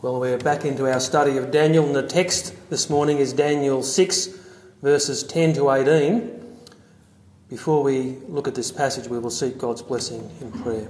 Well, we're back into our study of Daniel, and the text this morning is Daniel 6, verses 10 to 18. Before we look at this passage, we will seek God's blessing in prayer.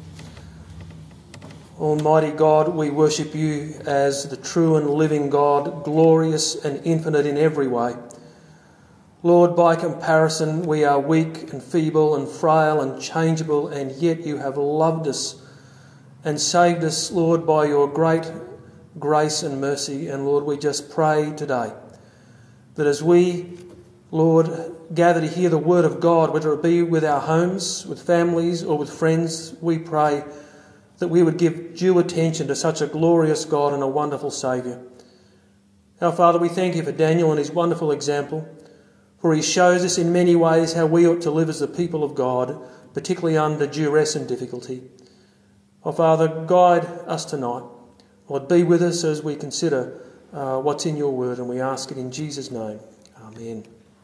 Almighty God, we worship you as the true and living God, glorious and infinite in every way. Lord, by comparison, we are weak and feeble and frail and changeable, and yet you have loved us and saved us, Lord, by your great grace and mercy. And Lord, we just pray today that as we, Lord, gather to hear the word of God, whether it be with our homes, with families or with friends, we pray that we would give due attention to such a glorious God and a wonderful Saviour. Our Father, we thank you for Daniel and his wonderful example, for he shows us in many ways how we ought to live as the people of God, particularly under duress and difficulty. Our Father, guide us tonight. Lord, be with us as we consider what's in your word, and we ask it in Jesus' name. Amen.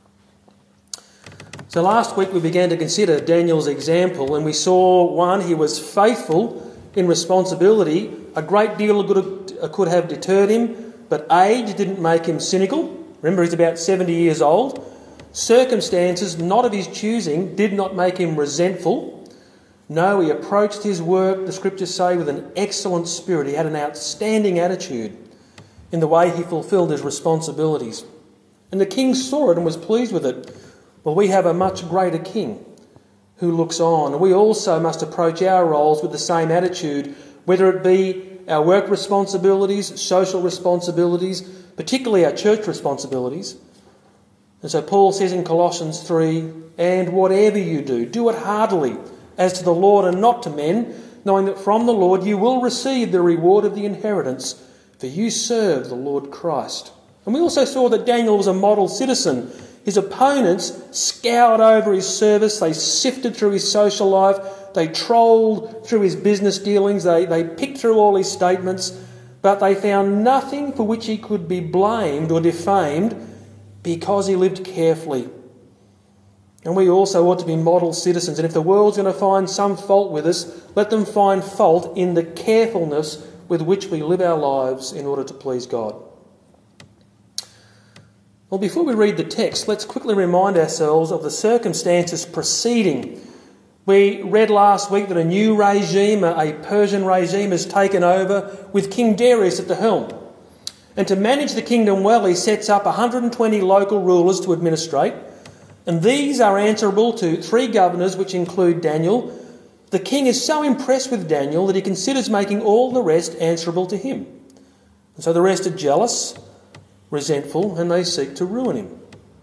So last week we began to consider Daniel's example, and we saw, one, he was faithful in responsibility. A great deal could have deterred him, but age didn't make him cynical. Remember, he's about 70 years old. Circumstances, not of his choosing, did not make him resentful. No, he approached his work, the scriptures say, with an excellent spirit. He had an outstanding attitude in the way he fulfilled his responsibilities. And the king saw it and was pleased with it. Well, we have a much greater king who looks on. And we also must approach our roles with the same attitude, whether it be our work responsibilities, social responsibilities, particularly our church responsibilities. And so Paul says in Colossians 3, "And whatever you do, do it heartily, as to the Lord and not to men, knowing that from the Lord you will receive the reward of the inheritance, for you serve the Lord Christ." And we also saw that Daniel was a model citizen. His opponents scoured over his service, they sifted through his social life, they trolled through his business dealings, they picked through all his statements, but they found nothing for which he could be blamed or defamed because he lived carefully. And we also ought to be model citizens. And if the world's going to find some fault with us, let them find fault in the carefulness with which we live our lives in order to please God. Well, before we read the text, let's quickly remind ourselves of the circumstances preceding. We read last week that a new regime, a Persian regime, has taken over with King Darius at the helm. And to manage the kingdom well, he sets up 120 local rulers to administrate. And these are answerable to 3 governors, which include Daniel. The king is so impressed with Daniel that he considers making all the rest answerable to him. And so the rest are jealous, resentful, and they seek to ruin him.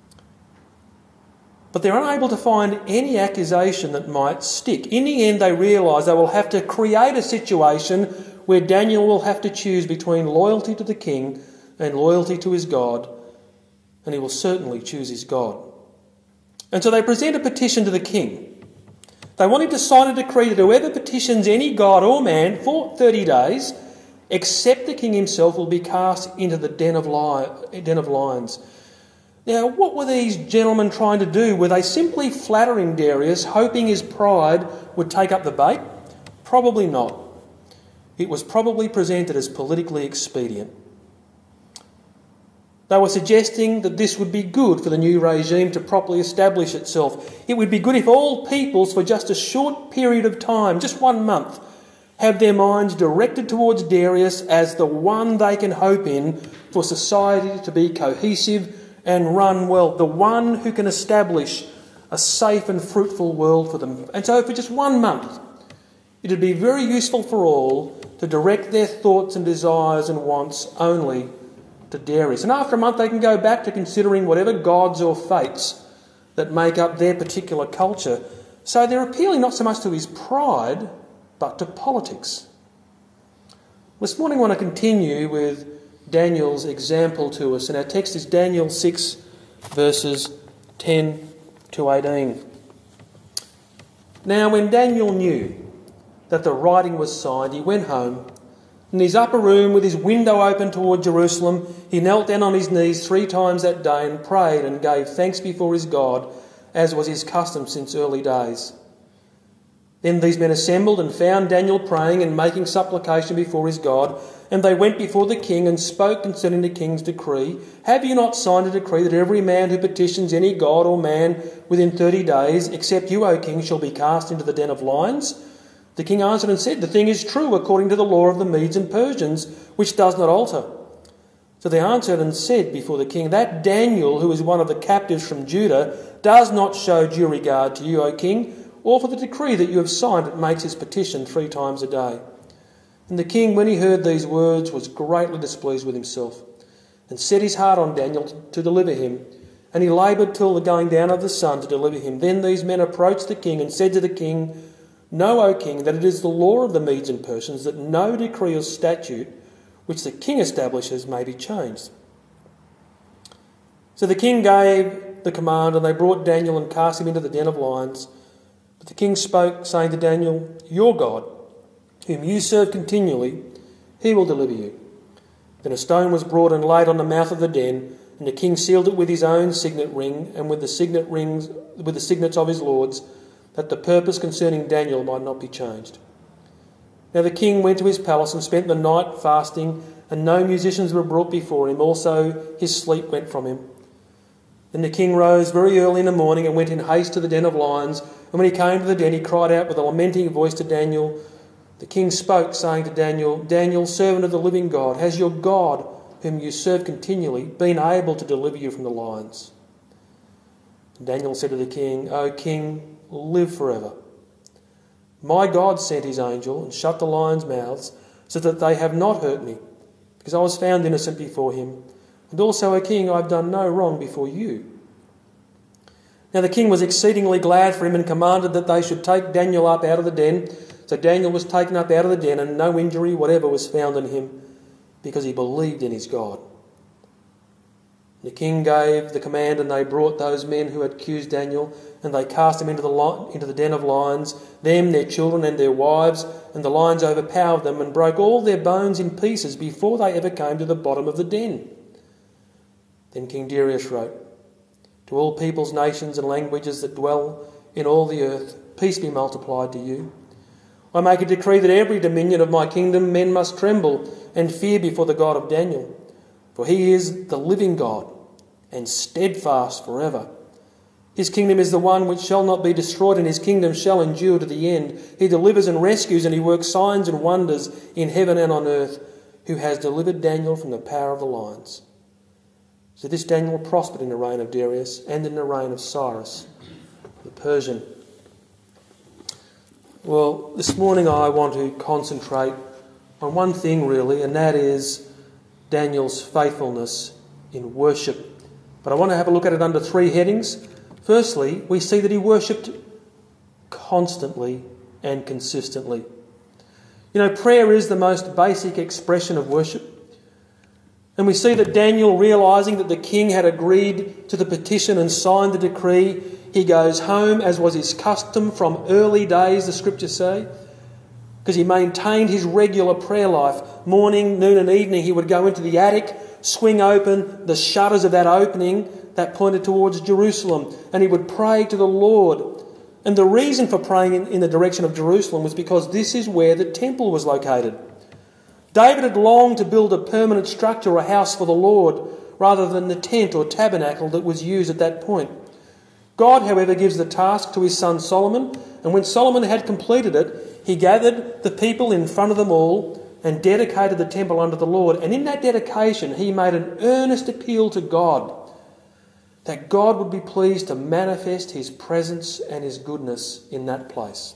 But they're unable to find any accusation that might stick. In the end, they realise they will have to create a situation where Daniel will have to choose between loyalty to the king and loyalty to his God, and he will certainly choose his God. And so they present a petition to the king. They want him to sign a decree that whoever petitions any god or man for 30 days, except the king himself, will be cast into the den of lions. Now, what were these gentlemen trying to do? Were they simply flattering Darius, hoping his pride would take up the bait? Probably not. It was probably presented as politically expedient. They were suggesting that this would be good for the new regime to properly establish itself. It would be good if all peoples, for just a short period of time, just 1 month, have their minds directed towards Darius as the one they can hope in for society to be cohesive and run well, the one who can establish a safe and fruitful world for them. And so for just 1 month, it would be very useful for all to direct their thoughts and desires and wants only to Darius. And after a month they can go back to considering whatever gods or fates that make up their particular culture. So they're appealing not so much to his pride, but to politics. This morning I want to continue with Daniel's example to us, and our text is Daniel 6, verses 10 to 18. Now when Daniel knew that the writing was signed, he went home. In his upper room, with his window open toward Jerusalem, he knelt down on his knees 3 times that day and prayed and gave thanks before his God, as was his custom since early days. Then these men assembled and found Daniel praying and making supplication before his God, And they went before the king and spoke concerning the king's decree. Have you not signed a decree that every man who petitions any god or man within 30 days, except you, O king, shall be cast into the den of lions? The king answered and said, The thing is true according to the law of the Medes and Persians, which does not alter. So they answered and said before the king, That Daniel, who is one of the captives from Judah, does not show due regard to you, O king, or for the decree that you have signed that makes his petition 3 times a day. And the king, when he heard these words, was greatly displeased with himself, and set his heart on Daniel to deliver him. And he laboured till the going down of the sun to deliver him. Then these men approached the king and said to the king, Know, O king, that it is the law of the Medes and Persians that no decree or statute which the king establishes may be changed. So the king gave the command, and they brought Daniel and cast him into the den of lions. But the king spoke, saying to Daniel, Your God, whom you serve continually, he will deliver you. Then a stone was brought and laid on the mouth of the den, and the king sealed it with his own signet ring and with the signets of his lords, that the purpose concerning Daniel might not be changed. Now the king went to his palace and spent the night fasting, and no musicians were brought before him. Also his sleep went from him. Then the king rose very early in the morning and went in haste to the den of lions. And when he came to the den, he cried out with a lamenting voice to Daniel. The king spoke, saying to Daniel, Daniel, servant of the living God, has your God, whom you serve continually, been able to deliver you from the lions? And Daniel said to the king, O king, live forever. My God sent his angel and shut the lions' mouths, so that they have not hurt me, because I was found innocent before him. And also, O king, I have done no wrong before you. Now the king was exceedingly glad for him and commanded that they should take Daniel up out of the den. So Daniel was taken up out of the den, and no injury whatever was found in him, because he believed in his God. The king gave the command, and they brought those men who had accused Daniel, and they cast him into the den of lions, them, their children and their wives, and the lions overpowered them and broke all their bones in pieces before they ever came to the bottom of the den. Then King Darius wrote, To all peoples, nations and languages that dwell in all the earth, peace be multiplied to you. I make a decree that every dominion of my kingdom men must tremble and fear before the God of Daniel. For he is the living God and steadfast forever. His kingdom is the one which shall not be destroyed, and his kingdom shall endure to the end. He delivers and rescues, and he works signs and wonders in heaven and on earth, who has delivered Daniel from the power of the lions. So this Daniel prospered in the reign of Darius and in the reign of Cyrus the Persian. Well, this morning I want to concentrate on one thing really, and that is Daniel's faithfulness in worship. But I want to have a look at it under 3 headings. Firstly, we see that he worshipped constantly and consistently. You know, prayer is the most basic expression of worship. And we see that Daniel, realising that the king had agreed to the petition and signed the decree, he goes home, as was his custom from early days, the scriptures say, because he maintained his regular prayer life. Morning, noon and evening he would go into the attic, swing open the shutters of that opening that pointed towards Jerusalem, and he would pray to the Lord. And the reason for praying in the direction of Jerusalem was because this is where the temple was located. David had longed to build a permanent structure, a house for the Lord, rather than the tent or tabernacle that was used at that point. God, however, gives the task to his son Solomon, and when Solomon had completed it, he gathered the people in front of them all and dedicated the temple unto the Lord. And in that dedication, he made an earnest appeal to God, that God would be pleased to manifest his presence and his goodness in that place.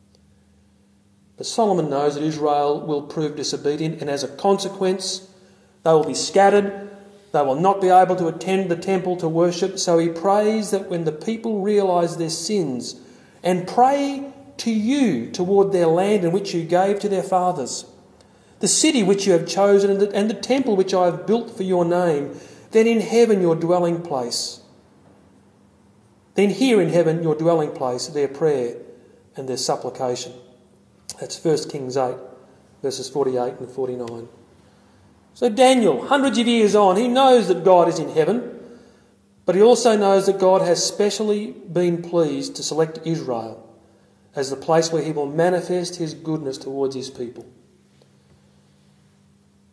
But Solomon knows that Israel will prove disobedient, and as a consequence, they will be scattered. They will not be able to attend the temple to worship. So he prays that when the people realise their sins and pray to you toward their land in which you gave to their fathers, the city which you have chosen and the temple which I have built for your name, then in heaven your dwelling place. Then hear in heaven your dwelling place their prayer and their supplication. That's 1 Kings 8, verses 48 and 49. So Daniel, hundreds of years on, he knows that God is in heaven, but he also knows that God has specially been pleased to select Israel as the place where he will manifest his goodness towards his people.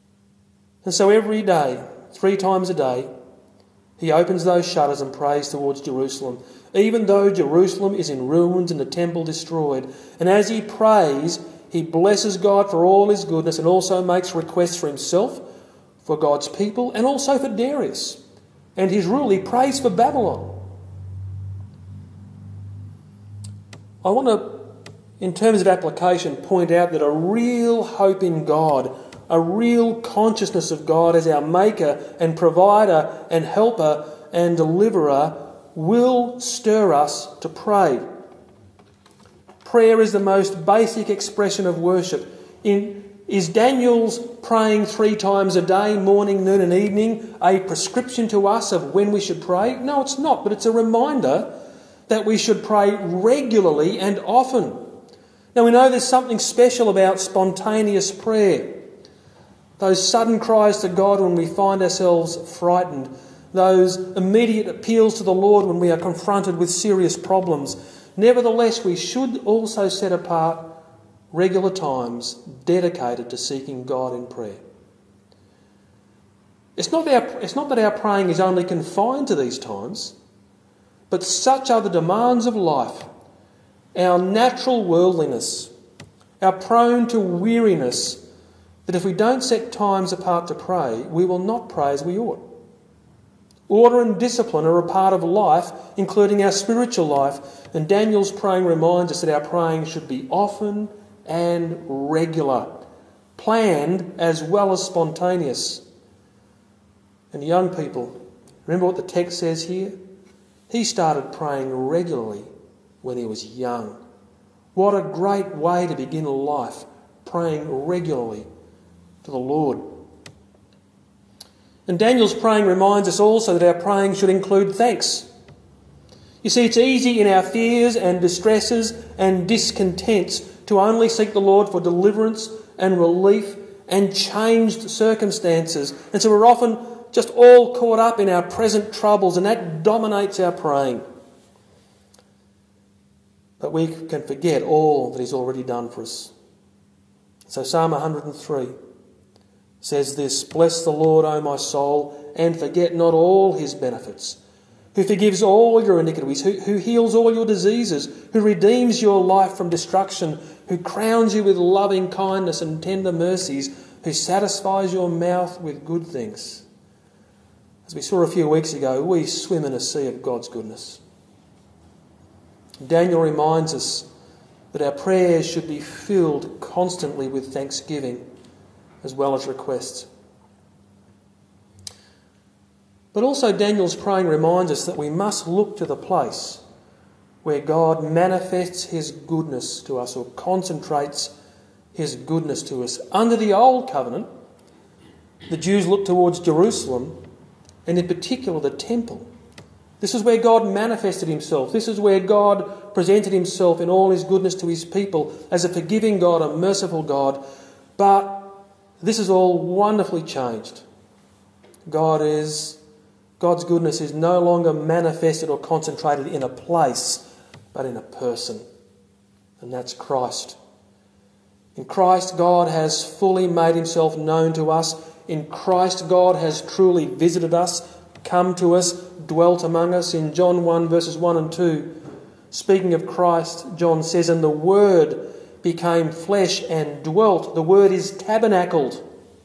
And so every day, 3 times a day, he opens those shutters and prays towards Jerusalem, even though Jerusalem is in ruins and the temple destroyed. And as he prays, he blesses God for all his goodness and also makes requests for himself, for God's people, and also for Darius and his rule. He prays for Babylon. I want to, in terms of application, point out that a real hope in God, a real consciousness of God as our maker and provider and helper and deliverer will stir us to pray. Prayer is the most basic expression of worship. Is Daniel's praying 3 times a day, morning, noon and evening, a prescription to us of when we should pray? No, it's not, but it's a reminder that we should pray regularly and often. Now we know there's something special about spontaneous prayer. Those sudden cries to God when we find ourselves frightened. Those immediate appeals to the Lord when we are confronted with serious problems. Nevertheless, we should also set apart regular times dedicated to seeking God in prayer. It's not that our praying is only confined to these times, but such are the demands of life, our natural worldliness, our prone to weariness, that if we don't set times apart to pray, we will not pray as we ought. Order and discipline are a part of life, including our spiritual life, and Daniel's praying reminds us that our praying should be often and regular, planned as well as spontaneous. And young people, remember what the text says here? He started praying regularly when he was young. What a great way to begin life, praying regularly to the Lord. And Daniel's praying reminds us also that our praying should include thanks. You see, it's easy in our fears and distresses and discontents to only seek the Lord for deliverance and relief and changed circumstances. And so we're often just all caught up in our present troubles, and that dominates our praying. But we can forget all that he's already done for us. So Psalm 103 says this: "Bless the Lord, O my soul, and forget not all his benefits, who forgives all your iniquities, who heals all your diseases, who redeems your life from destruction, who crowns you with loving kindness and tender mercies, who satisfies your mouth with good things." As we saw a few weeks ago, we swim in a sea of God's goodness. Daniel reminds us that our prayers should be filled constantly with thanksgiving as well as requests. But also Daniel's praying reminds us that we must look to the place where God manifests his goodness to us, or concentrates his goodness to us. Under the Old Covenant, the Jews looked towards Jerusalem, and in particular the temple. This is where God manifested himself. This is where God presented himself in all his goodness to his people as a forgiving God, a merciful God. But this is all wonderfully changed. God's goodness is no longer manifested or concentrated in a place, but in a person. And that's Christ. In Christ, God has fully made himself known to us. In Christ, God has truly visited us, come to us, dwelt among us. In John 1 verses 1 and 2, speaking of Christ, John says, "And the Word became flesh and dwelt." The word is tabernacled,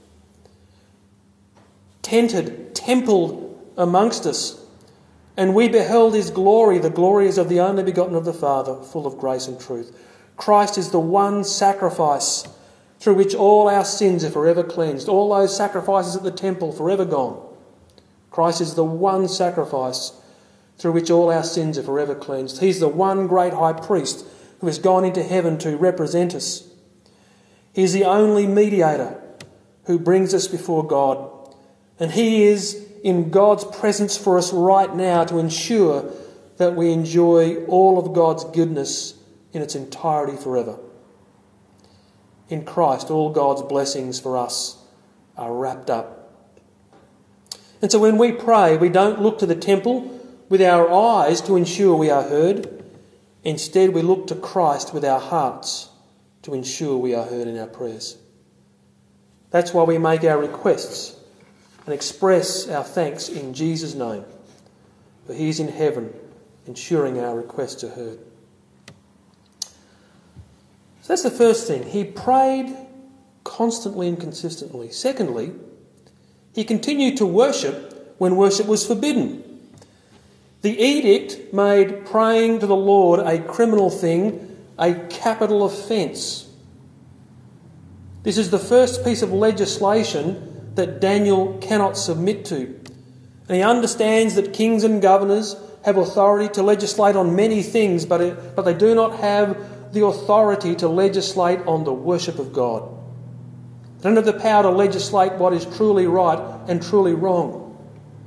tented, templed amongst us. "And we beheld his glory. The glory is of the only begotten of the Father, full of grace and truth." Christ is the one sacrifice through which all our sins are forever cleansed. All those sacrifices at the temple, forever gone. Christ is the one sacrifice through which all our sins are forever cleansed. He's the one great high priest who has gone into heaven to represent us. He's the only mediator who brings us before God. And he is in God's presence for us right now to ensure that we enjoy all of God's goodness in its entirety forever. In Christ, all God's blessings for us are wrapped up. And so when we pray, we don't look to the temple with our eyes to ensure we are heard. Instead, we look to Christ with our hearts to ensure we are heard in our prayers. That's why we make our requests and express our thanks in Jesus' name, for he is in heaven, ensuring our requests are heard. So that's the first thing. He prayed constantly and consistently. Secondly, he continued to worship when worship was forbidden. The edict made praying to the Lord a criminal thing, a capital offence. This is the first piece of legislation that Daniel cannot submit to. And he understands that kings and governors have authority to legislate on many things, but they do not have the authority to legislate on the worship of God. They don't have the power to legislate what is truly right and truly wrong.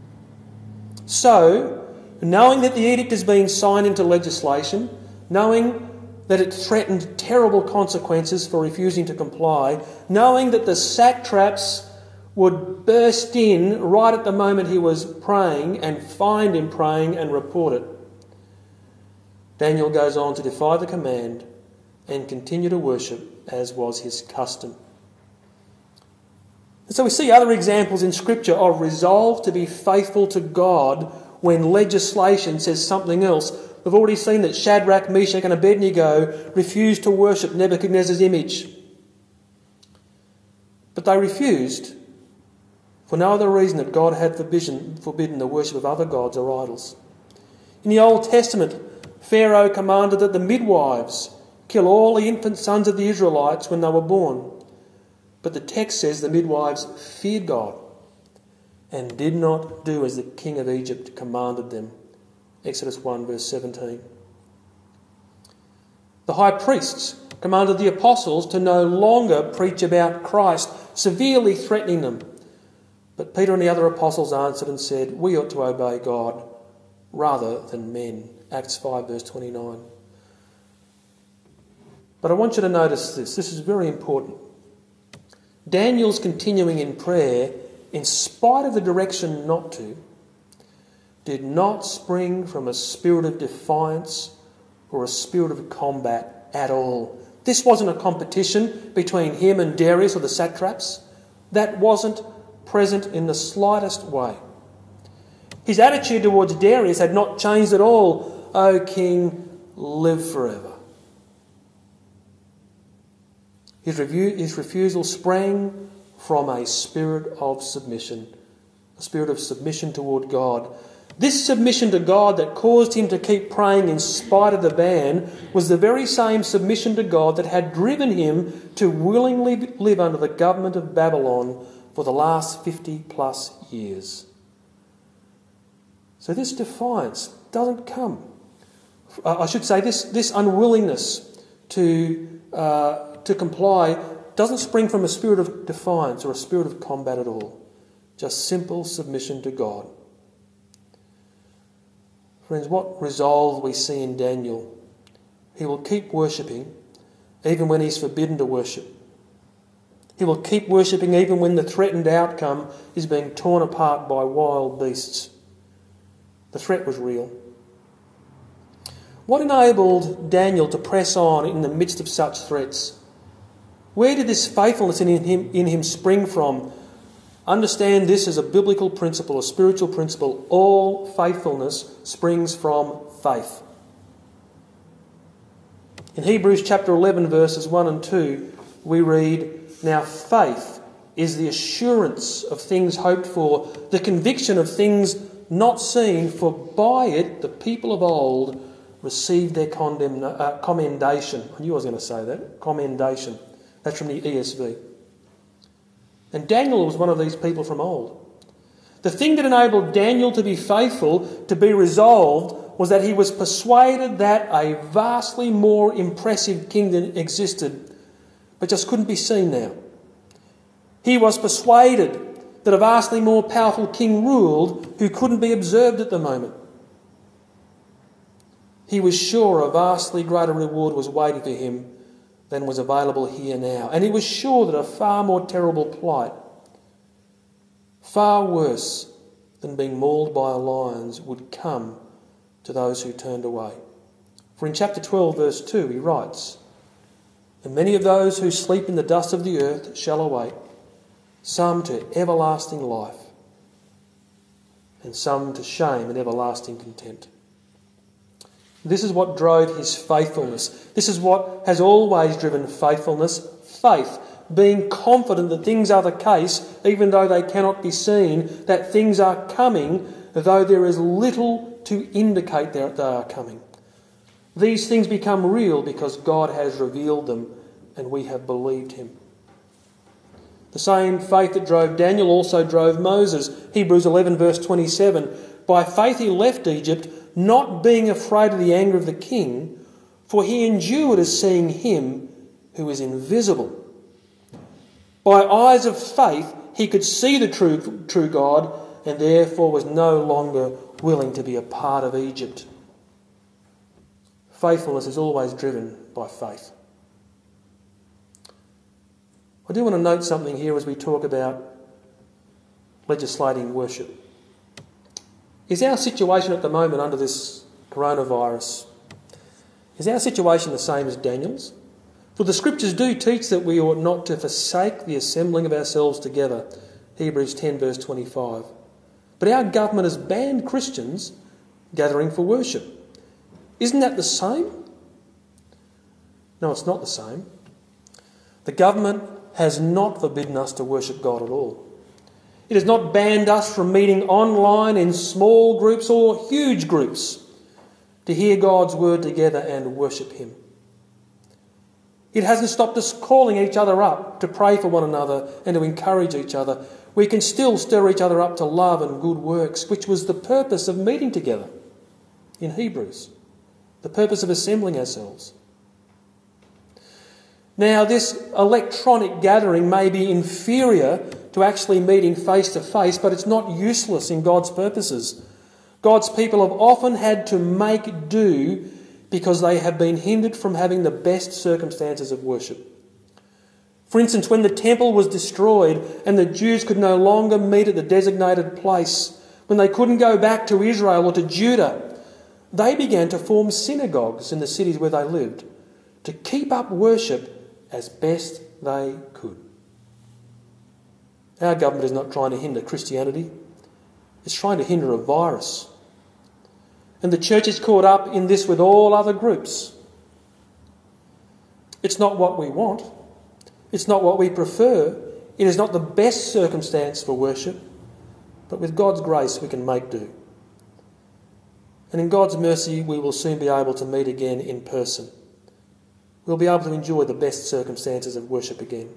So, knowing that the edict is being signed into legislation, knowing that it threatened terrible consequences for refusing to comply, knowing that the satraps would burst in right at the moment he was praying and find him praying and report it, Daniel goes on to defy the command and continue to worship as was his custom. And so we see other examples in Scripture of resolve to be faithful to God when legislation says something else. We've already seen that Shadrach, Meshach and Abednego refused to worship Nebuchadnezzar's image. But they refused for no other reason that God had forbidden the worship of other gods or idols. In the Old Testament, Pharaoh commanded that the midwives kill all the infant sons of the Israelites when they were born. But the text says the midwives feared God and did not do as the king of Egypt commanded them. Exodus 1 verse 17. The high priests commanded the apostles to no longer preach about Christ, severely threatening them. But Peter and the other apostles answered and said, we ought to obey God rather than men. Acts 5 verse 29. But I want you to notice this. This is very important. Daniel's continuing in prayer, in spite of the direction not to, did not spring from a spirit of defiance or a spirit of combat at all. This wasn't a competition between him and Darius or the satraps. That wasn't present in the slightest way. His attitude towards Darius had not changed at all. O king, live forever. His refusal sprang from a spirit of submission, a spirit of submission toward God. This submission to God that caused him to keep praying in spite of the ban was the very same submission to God that had driven him to willingly live under the government of Babylon for the last 50 plus years. So this defiance doesn't come. This unwillingness to comply doesn't spring from a spirit of defiance or a spirit of combat at all. Just simple submission to God. Friends, what resolve we see in Daniel. He will keep worshipping even when he's forbidden to worship. He will keep worshipping even when the threatened outcome is being torn apart by wild beasts. The threat was real. What enabled Daniel to press on in the midst of such threats? Where did this faithfulness in him spring from? Understand this as a biblical principle, a spiritual principle. All faithfulness springs from faith. In Hebrews chapter 11 verses 1 and 2 we read, now faith is the assurance of things hoped for, the conviction of things not seen, for by it the people of old received their commendation. I knew I was going to say that. Commendation. That's from the ESV. And Daniel was one of these people from old. The thing that enabled Daniel to be faithful, to be resolved, was that he was persuaded that a vastly more impressive kingdom existed, but just couldn't be seen now. He was persuaded that a vastly more powerful king ruled who couldn't be observed at the moment. He was sure a vastly greater reward was waiting for him than was available here now. And he was sure that a far more terrible plight, far worse than being mauled by lions, would come to those who turned away. For in chapter 12 verse 2 he writes, and many of those who sleep in the dust of the earth shall awake, some to everlasting life, and some to shame and everlasting contempt. This is what drove his faithfulness. This is what has always driven faithfulness, faith, being confident that things are the case, even though they cannot be seen, that things are coming, though there is little to indicate that they are coming. These things become real because God has revealed them and we have believed him. The same faith that drove Daniel also drove Moses. Hebrews 11 verse 27. By faith he left Egypt, not being afraid of the anger of the king, for he endured as seeing him who is invisible. By eyes of faith he could see the true God and therefore was no longer willing to be a part of Egypt. Faithfulness is always driven by faith. I do want to note something here as we talk about legislating worship. Is our situation at the moment under this coronavirus, is our situation the same as Daniel's? For the scriptures do teach that we ought not to forsake the assembling of ourselves together. Hebrews 10 verse 25. But our government has banned Christians gathering for worship. Isn't that the same? No, it's not the same. The government has not forbidden us to worship God at all. It has not banned us from meeting online in small groups or huge groups to hear God's word together and worship him. It hasn't stopped us calling each other up to pray for one another and to encourage each other. We can still stir each other up to love and good works, which was the purpose of meeting together in Hebrews, the purpose of assembling ourselves. Now, this electronic gathering may be inferior to actually meeting face to face, but it's not useless in God's purposes. God's people have often had to make do because they have been hindered from having the best circumstances of worship. For instance, when the temple was destroyed and the Jews could no longer meet at the designated place, when they couldn't go back to Israel or to Judah, they began to form synagogues in the cities where they lived to keep up worship as best they could. Our government is not trying to hinder Christianity. It's trying to hinder a virus. And the church is caught up in this with all other groups. It's not what we want. It's not what we prefer. It is not the best circumstance for worship. But with God's grace we can make do. And in God's mercy we will soon be able to meet again in person. We'll be able to enjoy the best circumstances of worship again.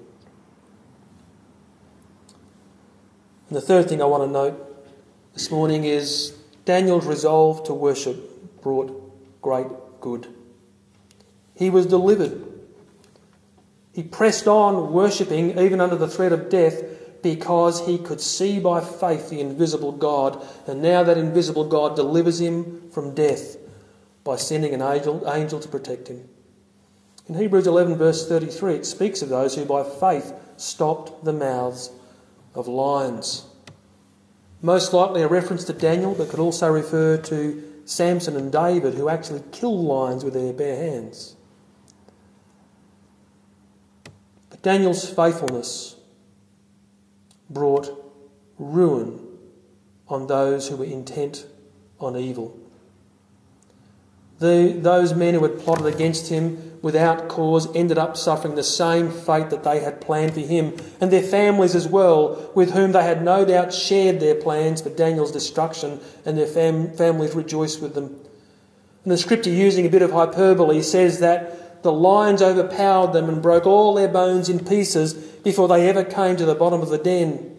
And the third thing I want to note this morning is Daniel's resolve to worship brought great good. He was delivered. He pressed on worshipping even under the threat of death because he could see by faith the invisible God, and now that invisible God delivers him from death by sending an angel to protect him. In Hebrews 11 verse 33 it speaks of those who by faith stopped the mouths of lions. Most likely a reference to Daniel, but could also refer to Samson and David, who actually killed lions with their bare hands. But Daniel's faithfulness brought ruin on those who were intent on evil. Those men who had plotted against him without cause ended up suffering the same fate that they had planned for him, and their families as well, with whom they had no doubt shared their plans for Daniel's destruction, and their families rejoiced with them. And the scripture, using a bit of hyperbole, says that the lions overpowered them and broke all their bones in pieces before they ever came to the bottom of the den.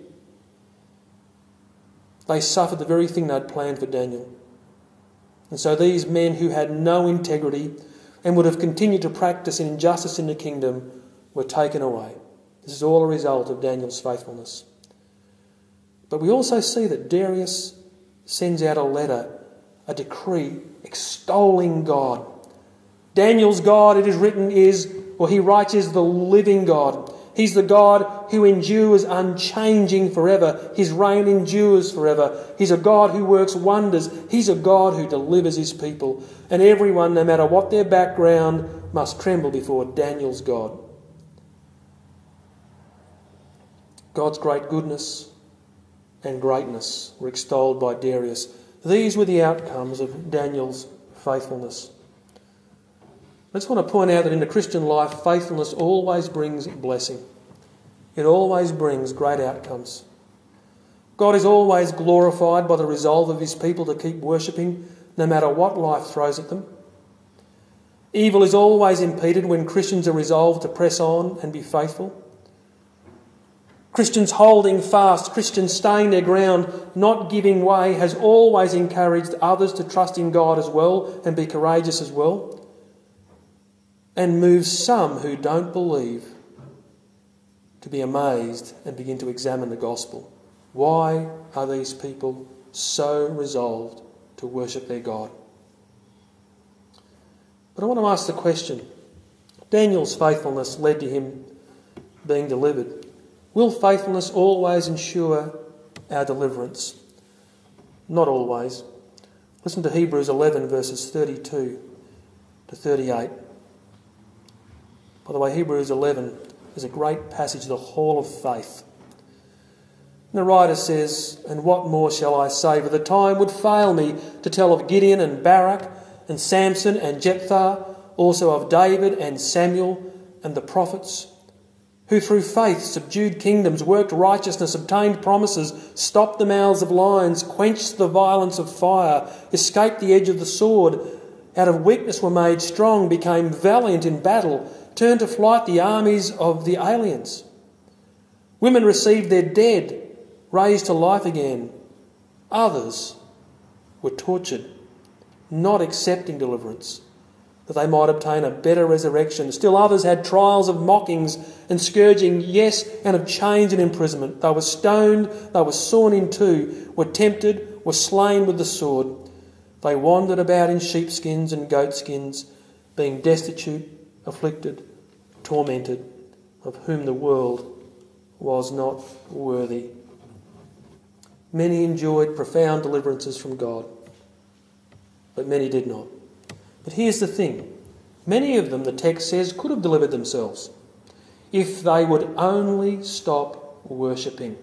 They suffered the very thing they'd planned for Daniel. And so these men who had no integrity and would have continued to practice injustice in the kingdom were taken away. This is all a result of Daniel's faithfulness. But we also see that Darius sends out a letter, a decree extolling God. Daniel's God, it is written, he writes, is the living God. He's the God who endures unchanging forever. His reign endures forever. He's a God who works wonders. He's a God who delivers his people. And everyone, no matter what their background, must tremble before Daniel's God. God's great goodness and greatness were extolled by Darius. These were the outcomes of Daniel's faithfulness. I just want to point out that in the Christian life, faithfulness always brings blessing. It always brings great outcomes. God is always glorified by the resolve of his people to keep worshipping, no matter what life throws at them. Evil is always impeded when Christians are resolved to press on and be faithful. Christians holding fast, Christians staying their ground, not giving way, has always encouraged others to trust in God as well and be courageous as well, and moves some who don't believe to be amazed and begin to examine the gospel. Why are these people so resolved to worship their God? But I want to ask the question, Daniel's faithfulness led to him being delivered. Will faithfulness always ensure our deliverance? Not always. Listen to Hebrews 11 verses 32 to 38. By the way, Hebrews 11 is a great passage, the hall of faith. And the writer says, "And what more shall I say? For the time would fail me to tell of Gideon and Barak and Samson and Jephthah, also of David and Samuel and the prophets, who through faith subdued kingdoms, worked righteousness, obtained promises, stopped the mouths of lions, quenched the violence of fire, escaped the edge of the sword, out of weakness were made strong, became valiant in battle, turned to flight the armies of the aliens. Women received their dead, raised to life again. Others were tortured, not accepting deliverance, that they might obtain a better resurrection. Still others had trials of mockings and scourging, yes, and of chains and imprisonment. They were stoned, they were sawn in two, were tempted, were slain with the sword. They wandered about in sheepskins and goatskins, being destitute, afflicted, tormented, of whom the world was not worthy." Many enjoyed profound deliverances from God, but many did not. But here's the thing. Many of them, the text says, could have delivered themselves if they would only stop worshipping.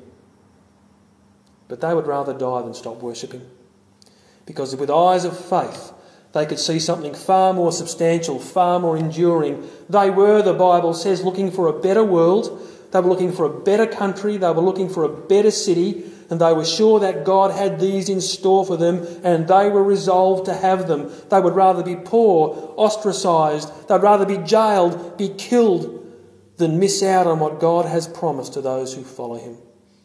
But they would rather die than stop worshipping, because with eyes of faith they could see something far more substantial, far more enduring. They were, the Bible says, looking for a better world. They were looking for a better country. They were looking for a better city. And they were sure that God had these in store for them, and they were resolved to have them. They would rather be poor, ostracised, they'd rather be jailed, be killed, than miss out on what God has promised to those who follow him.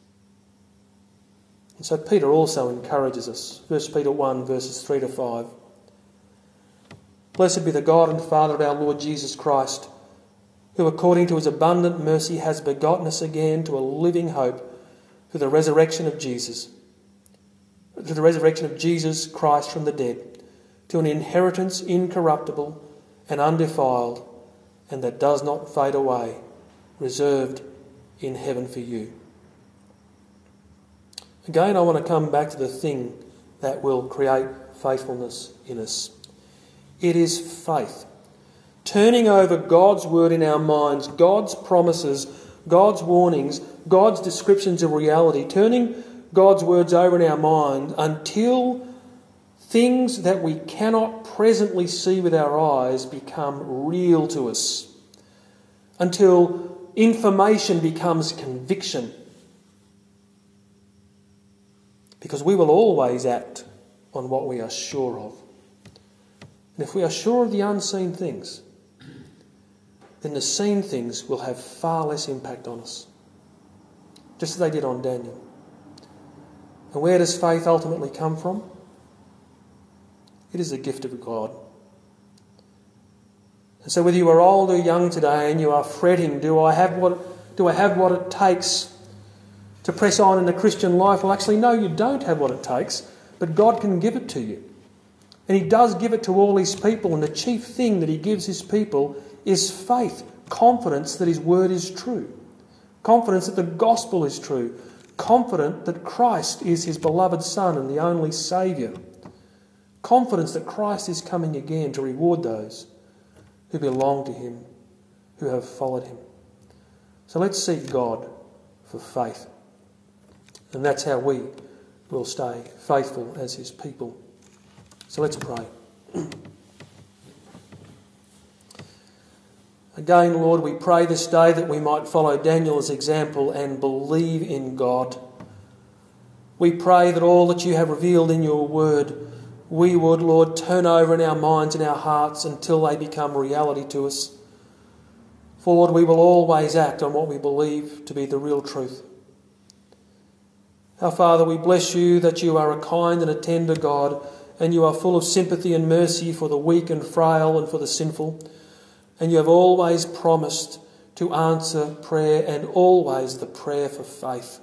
And so Peter also encourages us. 1 Peter 1 verses 3 to 5. "Blessed be the God and Father of our Lord Jesus Christ, who according to his abundant mercy has begotten us again to a living hope through the resurrection of Jesus Christ from the dead, to an inheritance incorruptible and undefiled, and that does not fade away, reserved in heaven for you." Again, I want to come back to the thing that will create faithfulness in us. It is faith. Turning over God's word in our minds, God's promises, God's warnings, God's descriptions of reality, turning God's words over in our mind until things that we cannot presently see with our eyes become real to us, until information becomes conviction. Because we will always act on what we are sure of. And if we are sure of the unseen things, then the seen things will have far less impact on us, just as they did on Daniel. And where does faith ultimately come from? It is a gift of God. And so whether you are old or young today and you are fretting, do I have what it takes to press on in the Christian life? Well, actually, no, you don't have what it takes, but God can give it to you. And he does give it to all his people, and the chief thing that he gives his people is faith, confidence that his word is true, confidence that the gospel is true, confident that Christ is his beloved Son and the only Saviour, confidence that Christ is coming again to reward those who belong to him, who have followed him. So let's seek God for faith. And that's how we will stay faithful as his people. So let's pray. Again, Lord, we pray this day that we might follow Daniel's example and believe in God. We pray that all that you have revealed in your word, we would, Lord, turn over in our minds and our hearts until they become reality to us. For, Lord, we will always act on what we believe to be the real truth. Our Father, we bless you that you are a kind and a tender God, and you are full of sympathy and mercy for the weak and frail and for the sinful. And you have always promised to answer prayer, and always the prayer for faith.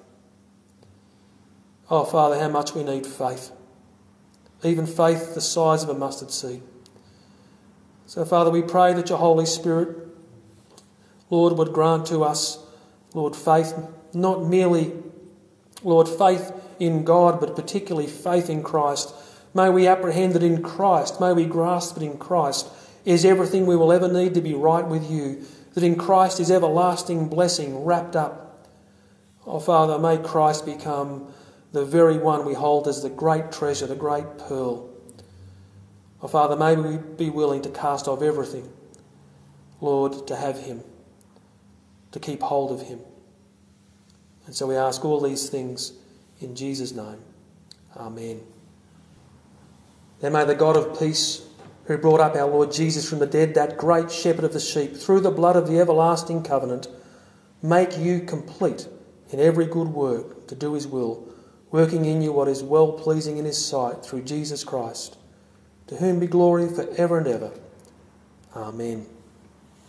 Oh, Father, how much we need faith. Even faith the size of a mustard seed. So, Father, we pray that your Holy Spirit, Lord, would grant to us, Lord, faith, not merely, Lord, faith in God, but particularly faith in Christ. May we apprehend that in Christ, may we grasp that in Christ is everything we will ever need to be right with you, that in Christ is everlasting blessing wrapped up. Oh, Father, may Christ become the very one we hold as the great treasure, the great pearl. Oh, Father, may we be willing to cast off everything, Lord, to have him, to keep hold of him. And so we ask all these things in Jesus' name. Amen. Then may the God of peace, who brought up our Lord Jesus from the dead, that great shepherd of the sheep, through the blood of the everlasting covenant, make you complete in every good work to do his will, working in you what is well-pleasing in his sight through Jesus Christ, to whom be glory for ever and ever. Amen.